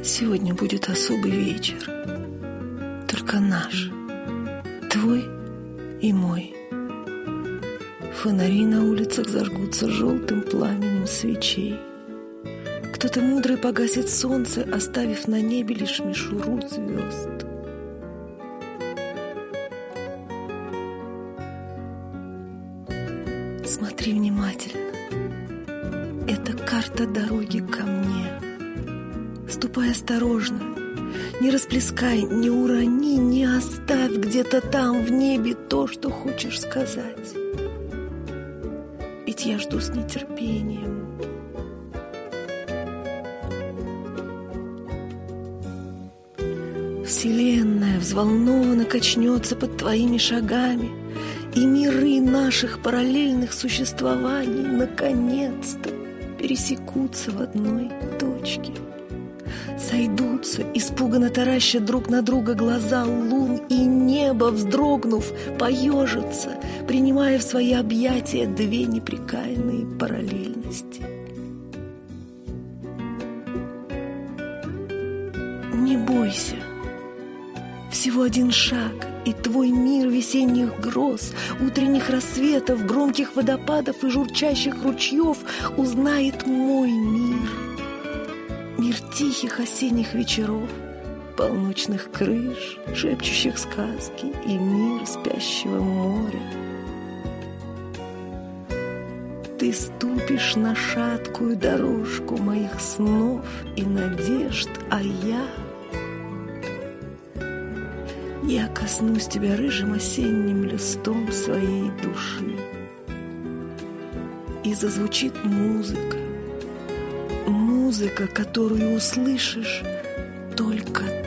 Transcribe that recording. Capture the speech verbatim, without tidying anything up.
Сегодня будет особый вечер, только наш, твой и мой. Фонари на улицах зажгутся желтым пламенем свечей. Кто-то мудрый погасит солнце, оставив на небе лишь мишуру звезд. Смотри внимательно. Это карта дороги ко мне. Ступай осторожно. Не расплескай, не урони, не оставь где-то там в небе то, что хочешь сказать. Ведь я жду с нетерпением. Вселенная взволнованно качнется под твоими шагами, и миры наших параллельных существований наконец-то пересекутся в одной точке. Сойдутся, испуганно тараща друг на друга глаза лун, и небо, вздрогнув, поежится, принимая в свои объятия две непрекаянные параллельности. Не бойся. Всего один шаг, и твой мир весенних гроз, утренних рассветов, громких водопадов и журчащих ручьев узнает мой мир. Мир тихих осенних вечеров, полночных крыш, шепчущих сказки, и мир спящего моря. Ты ступишь на шаткую дорожку моих снов и надежд, а я... Я коснусь тебя рыжим осенним листом своей души. И зазвучит музыка, музыка, которую услышишь только